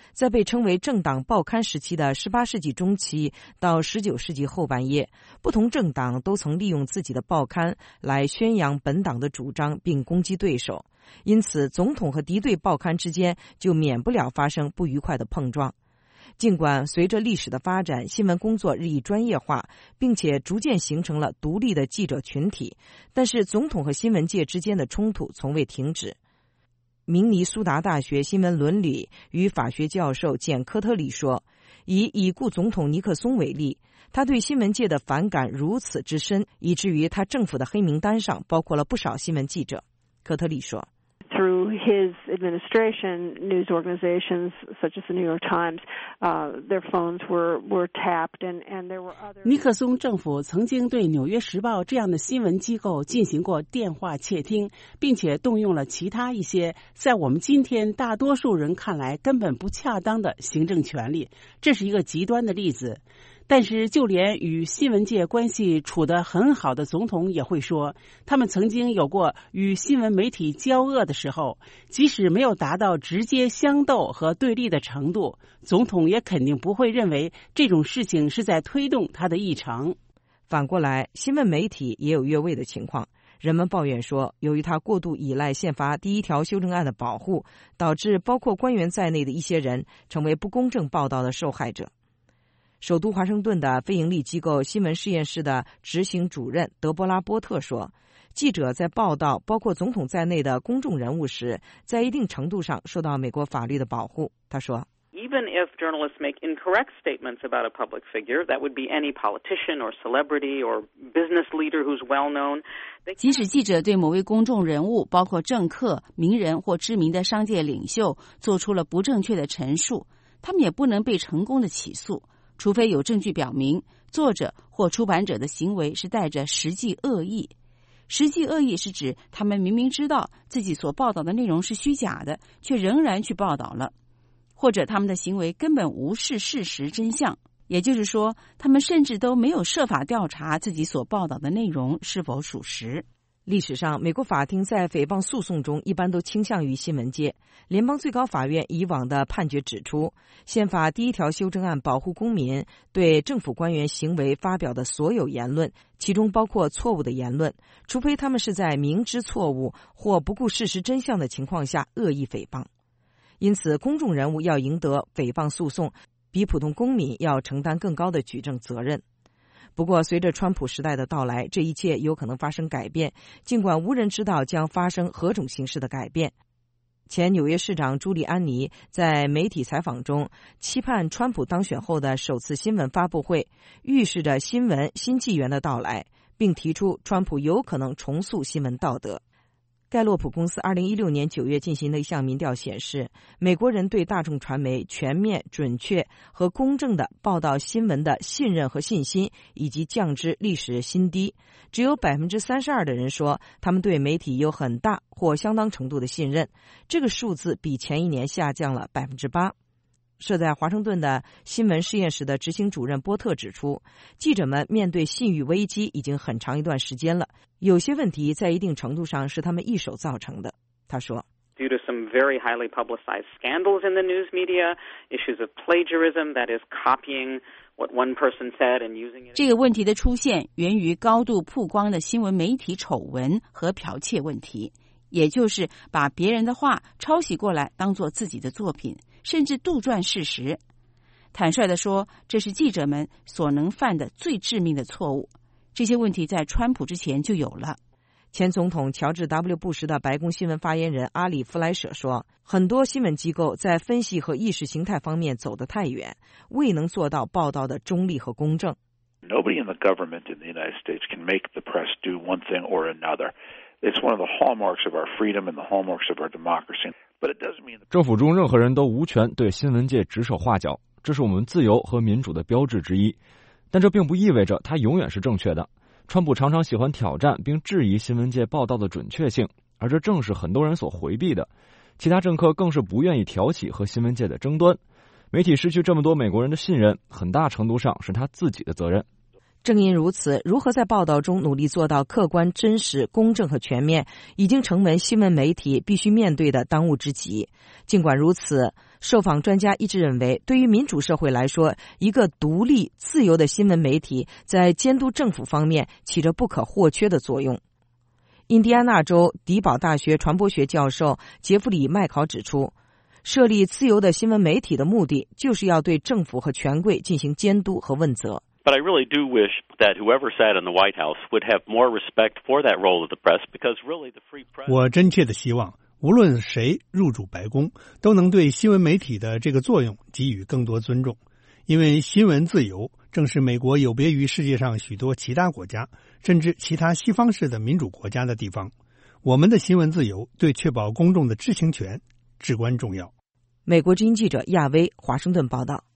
在被称为政党报刊时期的18世纪中期到19世纪后半叶，不同政党都曾利用自己的报刊来宣扬本党的主张并攻击对手，因此总统和敌对报刊之间就免不了发生不愉快的碰撞。尽管随着历史的发展，新闻工作日益专业化，并且逐渐形成了独立的记者群体，但是总统和新闻界之间的冲突从未停止。明尼苏达大学新闻伦理与法学教授简·科特里说，以已故总统尼克松为例，他对新闻界的反感如此之深，以至于他政府的黑名单上包括了不少新闻记者。科特里说 Through his administration, news organizations such as the New York Times, their phones were tapped, and there were other. 尼克松政府曾经对《纽约时报》这样的新闻机构进行过电话窃听，并且动用了其他一些在我们今天大多数人看来根本不恰当的行政权力。这是一个极端的例子。但是就连与新闻界关系处得很好的总统也会说，他们曾经有过与新闻媒体交恶的时候，即使没有达到直接相斗和对立的程度，总统也肯定不会认为这种事情是在推动他的议程。 反过来，新闻媒体也有越位的情况。人们抱怨说，由于他过度依赖宪法第1条修正案的保护，导致包括官员在内的一些人成为不公正报道的受害者。首都华盛顿的非营利机构新闻实验室的执行主任德波拉·波特说，记者在报道包括总统在内的公众人物时，在一定程度上受到美国法律的保护。他说 Even if journalists make incorrect statements about a public figure, that would be any politician or celebrity or business leader who's well known. 即使记者对某位公众人物，包括政客、名人或知名的商界领袖，做出了不正确的陈述，他们也不能被成功的起诉，除非有证据表明作者或出版者的行为是带着实际恶意。实际恶意是指他们明明知道自己所报道的内容是虚假的，却仍然去报道了，或者他们的行为根本无视事实真相，也就是说，他们甚至都没有设法调查自己所报道的内容是否属实。 历史上，美国法庭在诽谤诉讼中一般都倾向于新闻界。联邦最高法院以往的判决指出，宪法第1条修正案保护公民对政府官员行为发表的所有言论，其中包括错误的言论，除非他们是在明知错误或不顾事实真相的情况下恶意诽谤。因此，公众人物要赢得诽谤诉讼，比普通公民要承担更高的举证责任。不过，随着川普时代的到来，这一切有可能发生改变，尽管无人知道将发生何种形式的改变。前纽约市长朱利安尼在媒体采访中期盼川普当选后的首次新闻发布会预示着新闻新纪元的到来，并提出川普有可能重塑新闻道德。盖洛普公司2016年9月进行的一项民调显示，美国人对大众传媒全面、准确和公正的报道新闻的信任和信心已经降至历史新低。只有 32% 的人说他们对媒体有很大或相当程度的信任，这个数字比前一年下降了 8%。设在华盛顿的新闻实验室的执行主任波特指出，记者们面对信誉危机已经很长一段时间了，有些问题在一定程度上是他们一手造成的。他说 Due to some very highly publicized scandals in the news media, issues of plagiarism, that is copying what one person said and using it. 这个问题的出现源于高度曝光的新闻媒体丑闻和剽窃问题，也就是把别人的话抄袭过来当作自己的作品，甚至杜撰事实。坦率地说，这是记者们所能犯的最致命的错误。这些问题在川普之前就有了。 前总统乔治 W. 布什的白宫新闻发言人阿里·弗莱舍说，很多新闻机构在分析和意识形态方面走得太远，未能做到报道的中立和公正。 Nobody in the government in the United States can make the press do one thing or another.It's one of the hallmarks of our freedom and the hallmarks of our democracy. But it doesn't mean 政府中任何人都无权对新闻界指手画脚，这是我们自由和民主的标志之一。但这并不意味着它永远是正确的。川普常常喜欢挑战并质疑新闻界报道的准确性，而这正是很多人所回避的。其他政客更是不愿意挑起和新闻界的争端。媒体失去这么多美国人的信任，很大程度上是他自己的责任。 正因如此，如何在报道中努力做到客观、真实、公正和全面，已经成为新闻媒体必须面对的当务之急。尽管如此， 受访专家一致认为，对于民主社会来说，一个独立、自由的新闻媒体在监督政府方面起着不可或缺的作用。印第安纳州迪堡大学传播学教授杰弗里·麦考指出，设立自由的新闻媒体的目的就是要对政府和权贵进行监督和问责。 But I really do wish that whoever sat in the White House would have more respect for that role of the press, because really the free press. 我真切的希望，无论谁入主白宫，都能对新闻媒体的这个作用给予更多尊重，因为新闻自由正是美国有别于世界上许多其他国家，甚至其他西方式的民主国家的地方。我们的新闻自由对确保公众的知情权至关重要。 美国之音记者亚薇华盛顿报道。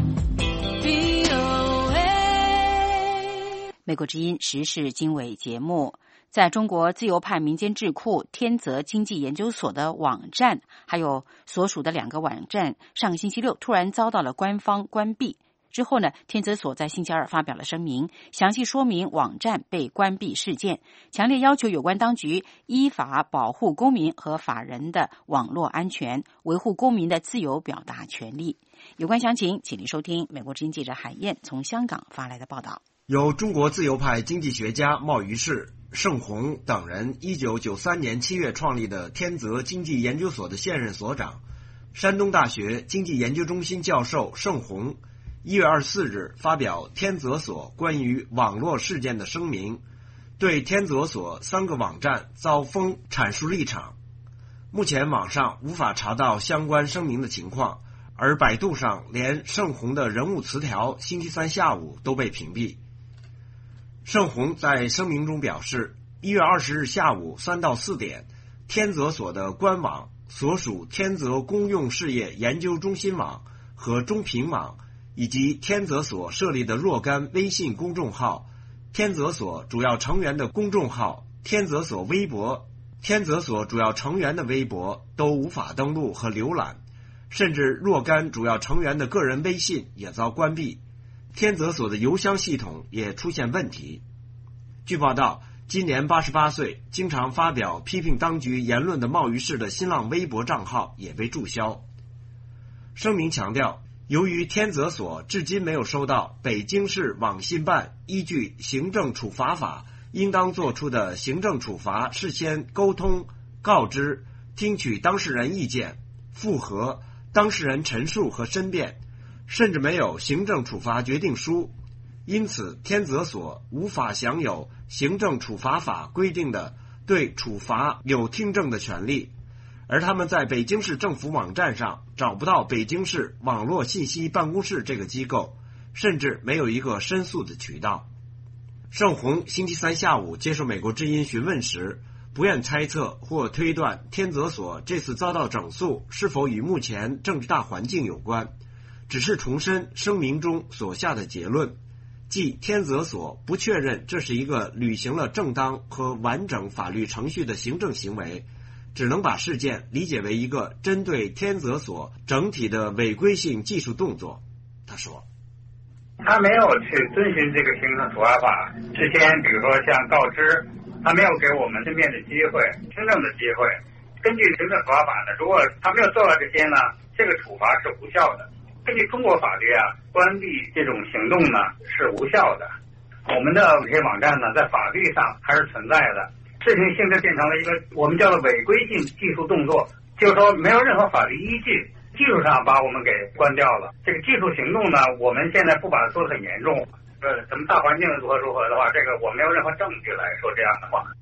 美国之音时事经纬节目，在中国自由派民间智库天泽经济研究所的网站，还有所属的2个网站，上个星期六突然遭到了官方关闭。之后呢，天泽所在星期二发表了声明，详细说明网站被关闭事件，强烈要求有关当局依法保护公民和法人的网络安全，维护公民的自由表达权利。有关详情，请您收听美国之音记者海燕从香港发来的报道。 由中国自由派经济学家茂于士、盛红等人1993年7月创立的天泽经济研究所的现任所长、山东大学经济研究中心教授盛红1月24日发表天泽所关于网络事件的声明，对天泽所3个网站遭封阐述立场。目前网上无法查到相关声明的情况，而百度上连盛红的人物词条星期三下午都被屏蔽。盛红在声明中表示，1月20日下午3到4点，天泽所的官网、所属天泽公用事业研究中心网和中评网，以及天泽所设立的若干微信公众号、天泽所主要成员的公众号、天泽所微博、天泽所主要成员的微博都无法登录和浏览，甚至若干主要成员的个人微信也遭关闭。天泽所的邮箱系统也出现问题。据报道，今年88岁、经常发表批评当局言论的茂于士的新浪微博账号也被注销。声明强调，由于天泽所至今没有收到北京市网信办依据行政处罚法应当做出的行政处罚事先沟通、告知、听取当事人意见、复核、当事人陈述和申辩，甚至没有行政处罚决定书，因此天泽所无法享有行政处罚法规定的对处罚有听证的权利，而他们在北京市政府网站上找不到北京市网络信息办公室这个机构，甚至没有一个申诉的渠道。盛红星期三下午接受美国之音询问时，不愿猜测或推断天泽所这次遭到整肃是否与目前政治大环境有关，只是重申声明中所下的结论，即天泽所不确认这是一个履行了正当和完整法律程序的行政行为，只能把事件理解为一个针对天泽所整体的违规性技术动作。他说， 他没有去遵循这个行政处罚法，之前比如说像告知，他没有给我们申辩的机会、听证的机会。根据行政处罚法呢，如果他没有做到这些呢，这个处罚是无效的。根据中国法律啊，关闭这种行动呢是无效的。我们的这些网站呢，在法律上还是存在的。事情性质变成了一个我们叫做违规性技术动作，就是说没有任何法律依据，技术上把我们给关掉了。这个技术行动呢，我们现在不把它说得很严重。咱们大环境如何的话，这个我没有任何证据来说这样的话。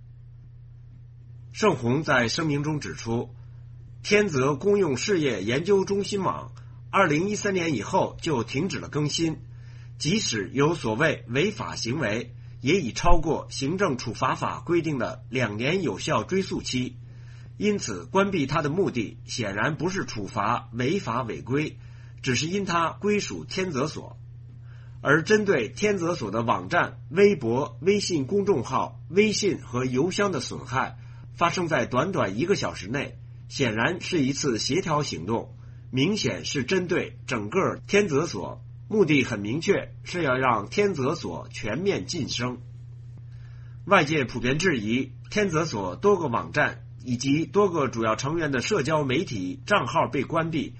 盛红在声明中指出，天泽公用事业研究中心网2013年以后就停止了更新，即使有所谓违法行为，也已超过行政处罚法规定的2年有效追诉期，因此关闭它的目的显然不是处罚违法违规，只是因它归属天泽所。而针对天泽所的网站、微博、微信公众号、微信和邮箱的损害，发生在短短1个小时内，显然是一次协调行动，明显是针对整个天泽所，目的很明确，是要让天泽所全面晋升。外界普遍质疑天泽所多个网站以及多个主要成员的社交媒体账号被关闭，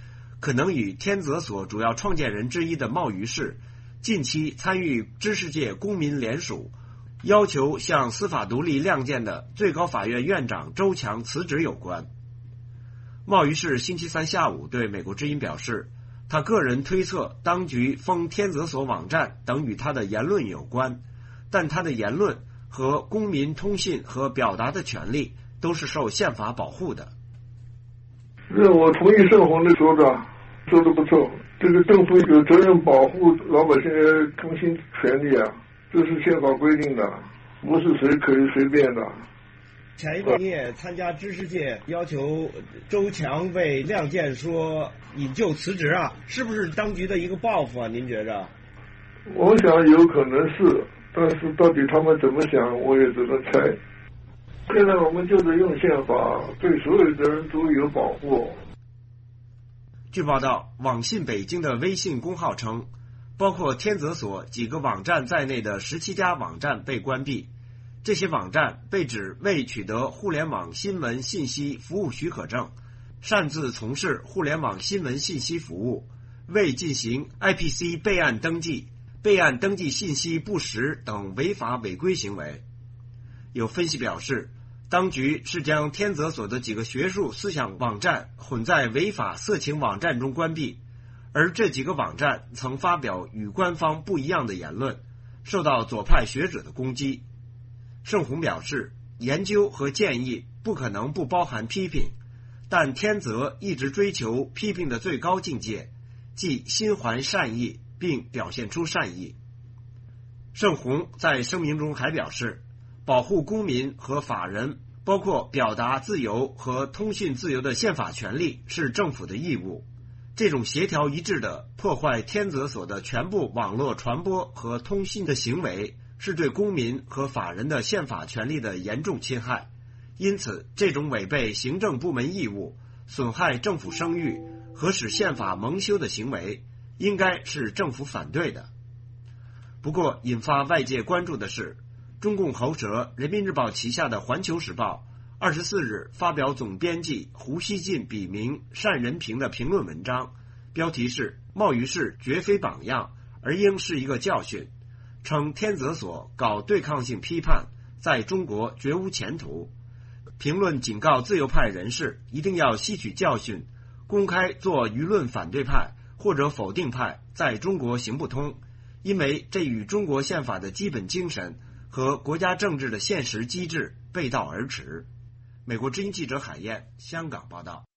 可能与天泽所主要创建人之一的茂于氏近期参与知识界公民联署，要求向司法独立亮剑的最高法院院长周强辞职有关。茂于氏星期三下午对美国之音表示，他个人推测当局封天泽所网站等与他的言论有关，但他的言论和公民通信和表达的权利都是受宪法保护的。 我同意盛虹的说法，说的不错。这个政府有责任保护老百姓的通信权利啊，这是宪法规定的，不是谁可以随便的。 前一个你也参加知识界，要求周强为亮剑说引咎辞职啊，是不是当局的一个报复啊？您觉着？ 我想有可能是，但是到底他们怎么想，我也只能猜。现在我们就是用宪法对所有的人都有保护。 据报道，网信北京的微信公号称，包括天泽所几个网站在内的17家网站被关闭。这些网站被指未取得互联网新闻信息服务许可证，擅自从事互联网新闻信息服务，未进行 IPC 备案登记、备案登记信息不实等违法违规行为。有分析表示，当局是将天泽所的几个学术思想网站混在违法色情网站中关闭，而这几个网站曾发表与官方不一样的言论，受到左派学者的攻击。盛虹表示，研究和建议不可能不包含批评，但天泽一直追求批评的最高境界，即心怀善意并表现出善意。盛虹在声明中还表示，保护公民和法人，包括表达自由和通讯自由的宪法权利是政府的义务。这种协调一致的破坏天泽所的全部网络传播和通信的行为，是对公民和法人的宪法权利的严重侵害，因此这种违背行政部门义务、损害政府声誉和使宪法蒙羞的行为，应该是政府反对的。不过，引发外界关注的是，中共喉舌人民日报旗下的环球时报24日发表总编辑胡锡进笔名单仁平的评论文章，标题是茂于氏绝非榜样，而应是一个教训，称天泽所搞对抗性批判，在中国绝无前途。评论警告自由派人士一定要吸取教训，公开做舆论反对派或者否定派在中国行不通，因为这与中国宪法的基本精神和国家政治的现实机制背道而驰。美国之音记者海燕，香港报道。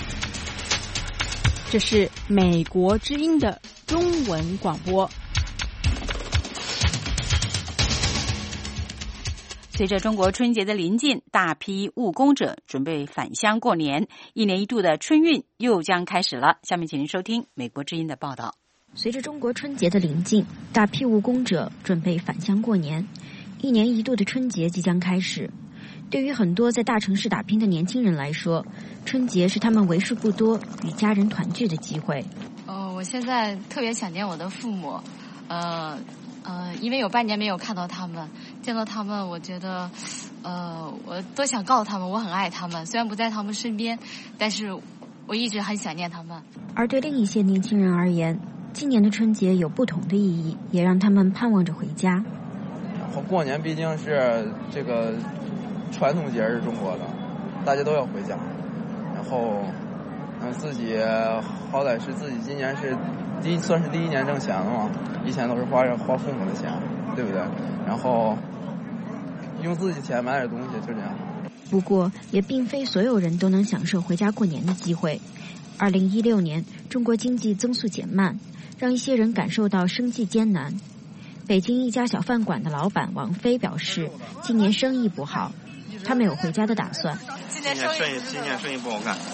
这是美国之音的中文广播。 随着中国春节的临近，大批务工者准备返乡过年，一年一度的春运又将开始了。下面请您收听美国之音的报道。 随着中国春节的临近，大批务工者准备返乡过年，一年一度的春节即将开始。对于很多在大城市打拼的年轻人来说，春节是他们为数不多与家人团聚的机会。 我现在特别想念我的父母，因为有半年没有看到他们，见到他们，我觉得，我都想告诉他们我很爱他们。虽然不在他们身边，但是我一直很想念他们。 而对另一些年轻人而言，今年的春节有不同的意义，也让他们盼望着回家。 然后过年毕竟是这个传统节日，中国的大家都要回家，然后自己好歹是自己今年是算是第一年挣钱了嘛，以前都是花父母的钱，对不对？然后用自己钱买点东西，就这样。 不过也并非所有人都能享受回家过年的机会。2016年，中国经济增速减慢，让一些人感受到生计艰难。北京一家小饭馆的老板王飞表示，今年生意不好，他没有回家的打算。 今年生意不好干。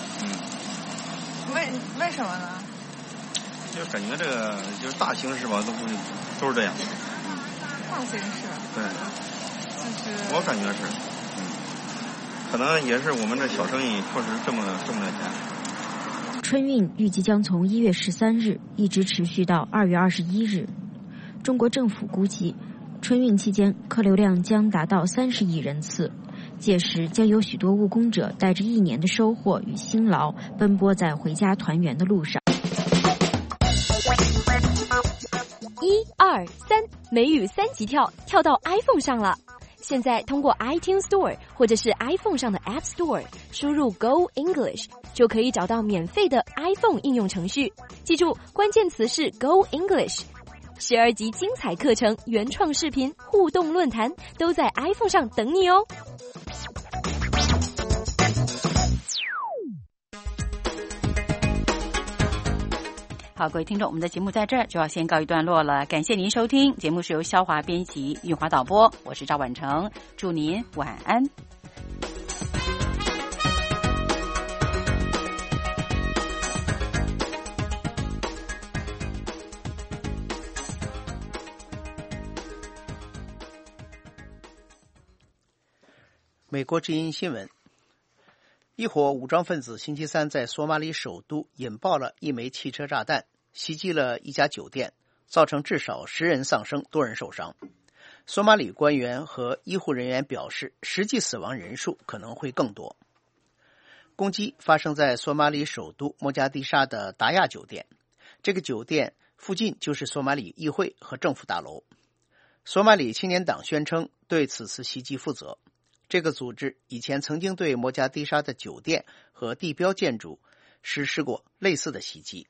为什么呢？ 就感觉这个就是大形势吧，都是这样。 大形势。 对。 就是我感觉是，可能也是我们这小生意确实挣不了钱。 春运预计将从1月13日一直持续到2月21日。中国政府估计，春运期间客流量将达到30亿人次，届时将有许多务工者带着一年的收获与辛劳奔波在回家团圆的路上。 2、3，美语3级跳到 iPhone 上了。现在通过 iTunes Store 或者是 iPhone 上的 App Store 输入 Go English， 就可以找到免费的 iPhone 应用程序。记住，关键词是 Go English。12集精彩课程、原创视频、互动论坛都在 iPhone 上等你哦。 好，各位听众，我们的节目在这儿就要先告一段落了。感谢您收听节目，是由肖华编辑、韵华导播，我是赵婉成，祝您晚安。 美国之音新闻：一伙武装分子星期三在索马里首都引爆了一枚汽车炸弹，袭击了一家酒店，造成至少10人丧生，多人受伤。索马里官员和医护人员表示，实际死亡人数可能会更多。攻击发生在索马里首都摩加迪沙的达亚酒店，这个酒店附近就是索马里议会和政府大楼。索马里青年党宣称对此次袭击负责。这个组织以前曾经对摩加迪沙的酒店和地标建筑实施过类似的袭击。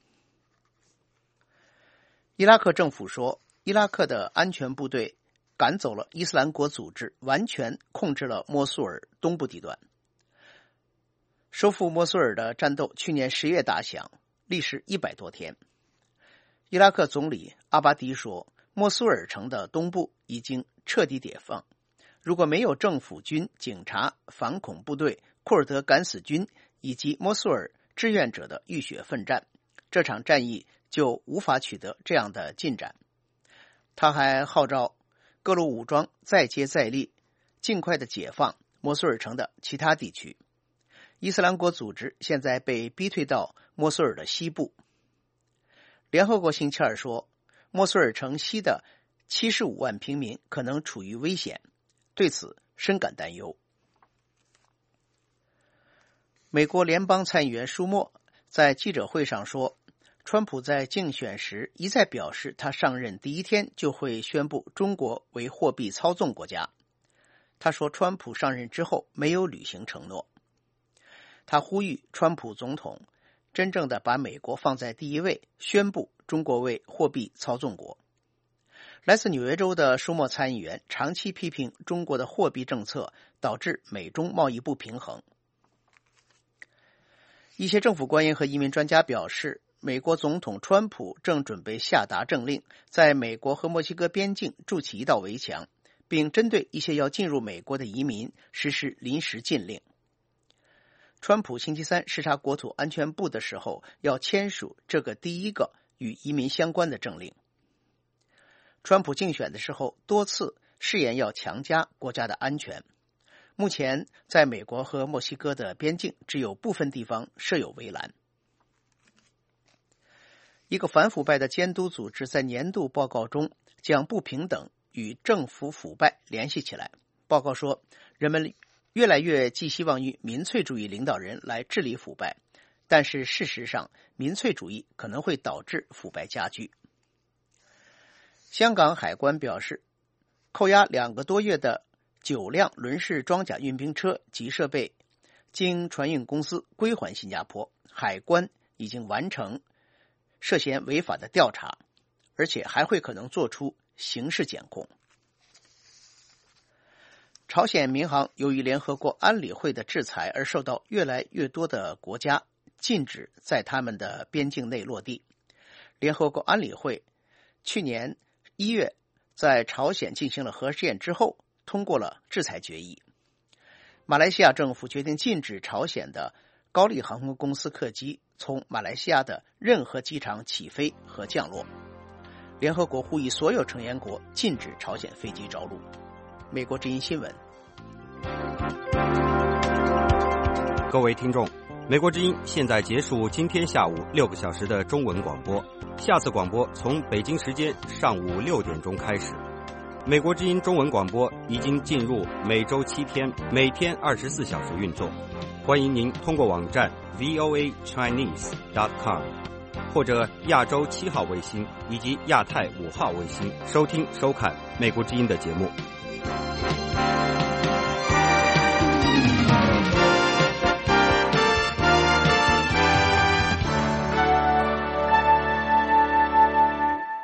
伊拉克政府说，伊拉克的安全部队赶走了伊斯兰国组织，完全控制了摩苏尔东部地段。收复摩苏尔的战斗去年10月打响，历时100多天。伊拉克总理阿巴迪说，摩苏尔城的东部已经彻底解放。如果没有政府军、警察、反恐部队、库尔德敢死军以及摩苏尔志愿者的浴血奋战，这场战役就无法取得这样的进展。他还号召各路武装再接再厉，尽快的解放摩苏尔城的其他地区。伊斯兰国组织现在被逼退到摩苏尔的西部。联合国星期二说，摩苏尔城西的75万平民可能处于危险，对此深感担忧。美国联邦参议员舒默在记者会上说，川普在竞选时一再表示，他上任第一天就会宣布中国为货币操纵国家。他说，川普上任之后没有履行承诺。他呼吁川普总统真正的把美国放在第一位，宣布中国为货币操纵国。来自纽约州的舒默参议员长期批评中国的货币政策导致美中贸易不平衡。一些政府官员和移民专家表示，美国总统川普正准备下达政令，在美国和墨西哥边境筑起一道围墙，并针对一些要进入美国的移民实施临时禁令。川普星期三视察国土安全部的时候，要签署这个第一个与移民相关的政令。川普竞选的时候多次誓言要强加国家的安全。目前在美国和墨西哥的边境只有部分地方设有围栏。一个反腐败的监督组织在年度报告中将不平等与政府腐败联系起来。报告说，人们越来越寄希望于民粹主义领导人来治理腐败，但是事实上，民粹主义可能会导致腐败加剧。香港海关表示，扣押2个多月的9辆轮式装甲运兵车及设备经船运公司归还新加坡，海关已经完成涉嫌违法的调查，而且还会可能做出刑事检控。朝鲜民航由于联合国安理会的制裁而受到越来越多的国家禁止在他们的边境内落地。联合国安理会去年1月在朝鲜进行了核试验之后，通过了制裁决议。马来西亚政府决定禁止朝鲜的高丽航空公司客机从马来西亚的任何机场起飞和降落。联合国呼吁所有成员国禁止朝鲜飞机着陆。美国之音新闻。 各位听众，美国之音现在结束今天下午6个小时的中文广播，下次广播从北京时间上午6点钟开始。美国之音中文广播已经进入每周7天，每天24小时运作。欢迎您通过网站 voachinese.com 或者亚洲7号卫星以及亚太5号卫星收听收看美国之音的节目。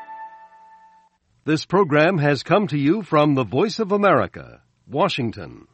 This program has come to you from the Voice of America, Washington.